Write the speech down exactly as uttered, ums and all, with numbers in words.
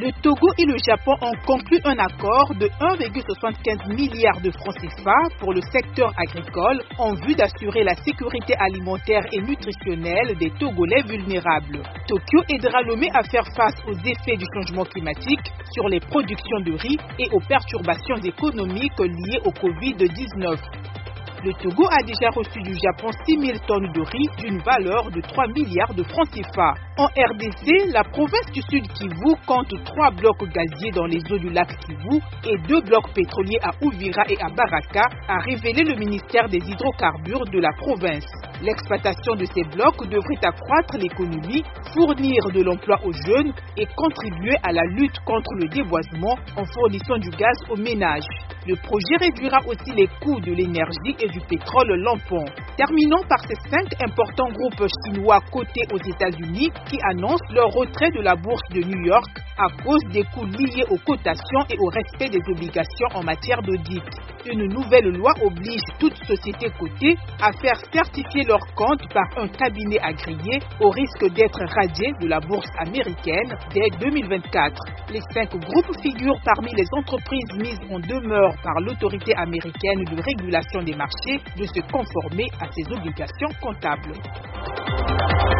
Le Togo et le Japon ont conclu un accord de un virgule soixante-quinze milliard de francs C F A pour le secteur agricole en vue d'assurer la sécurité alimentaire et nutritionnelle des Togolais vulnérables. Tokyo aidera Lomé à faire face aux effets du changement climatique sur les productions de riz et aux perturbations économiques liées au covid dix-neuf. Le Togo a déjà reçu du Japon six mille tonnes de riz d'une valeur de trois milliards de francs C F A. En R D C, la province du Sud Kivu compte trois blocs gaziers dans les eaux du lac Kivu et deux blocs pétroliers à Uvira et à Baraka, a révélé le ministère des hydrocarbures de la province. L'exploitation de ces blocs devrait accroître l'économie, fournir de l'emploi aux jeunes et contribuer à la lutte contre le déboisement en fournissant du gaz aux ménages. Le projet réduira aussi les coûts de l'énergie et du pétrole lampant. Terminons par ces cinq importants groupes chinois cotés aux États-Unis qui annoncent leur retrait de la bourse de New York à cause des coûts liés aux cotations et au respect des obligations en matière d'audit. Une nouvelle loi oblige toute société cotée à faire certifier leurs comptes par un cabinet agréé au risque d'être radiés de la bourse américaine dès deux mille vingt-quatre. Les cinq groupes figurent parmi les entreprises mises en demeure par l'autorité américaine de régulation des marchés de se conformer à ses obligations comptables.